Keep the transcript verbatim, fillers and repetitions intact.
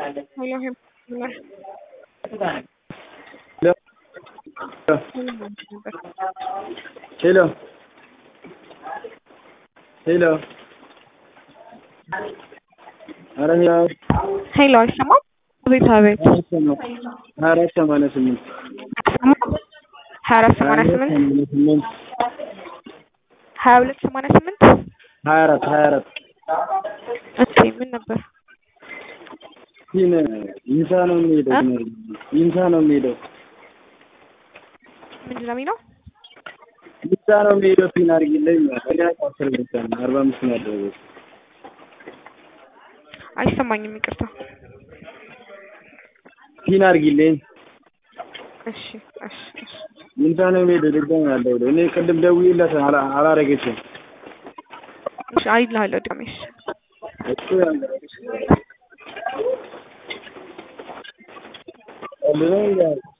Hello, hello. Hello. Hello. Hello. ኧረ ያው ሄሎ አይሰማም? አቤት አቤት። ሀያ አራት ሰማንያ ስምንት ሀያ አራት ሰማንያ ስምንት ሀያ ሁለት ሰማንያ ስምንት ሀያ አራት ሀያ አራት እሺ ምን ነበር? ይህን ይንሳ ነው የሚሄደው ይንሳ ነው የሚሄደው ምንድን ነው የሚለው? ይንሳ ነው የሚሄደው ፒን አድርጊልኝ ታዲያ አስር ብቻ ነው አርባ አምስት ነው ያደረገው አይሰማኝም ይቅርታ ፒን አድርጊልኝ እሺ እሺ እሺ ይንሳ ነው የሚሄደው ድጋሚ ያለው እኔ ቅድም ደውዬላት አላረገችም እሺ አይልሃለሁ ድጋሜ እሺ እሱ ያለው እሱ ያለው